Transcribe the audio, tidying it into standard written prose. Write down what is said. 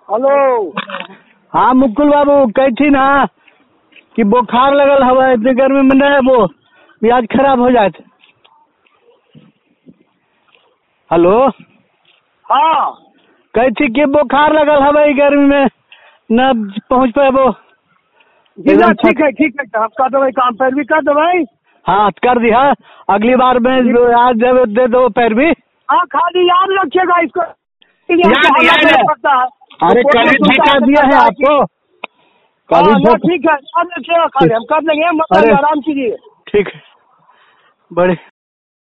Hello. हाँ मुकुल बाबू कही थी ना कि बुखार लगल हवा इतनी गर्मी में नहीं वो मिजाज खराब हो जाए। हेलो। हाँ कही थी कि बुखार लगल हवा गर्मी में न पहुँच पाए वो। जी ना, ठीक है हम कर दो काम पैरवी कर दो भाई। हाँ कर दिया, अगली बार में आज जब दे दो पैरवी। हाँ खाली याद रखिएगा इसको। अरे कल ठेका दिया है आपको, ठीक है याद रखिएगा, खाली हम कर देंगे, मतलब आराम कीजिए। ठीक है बड़े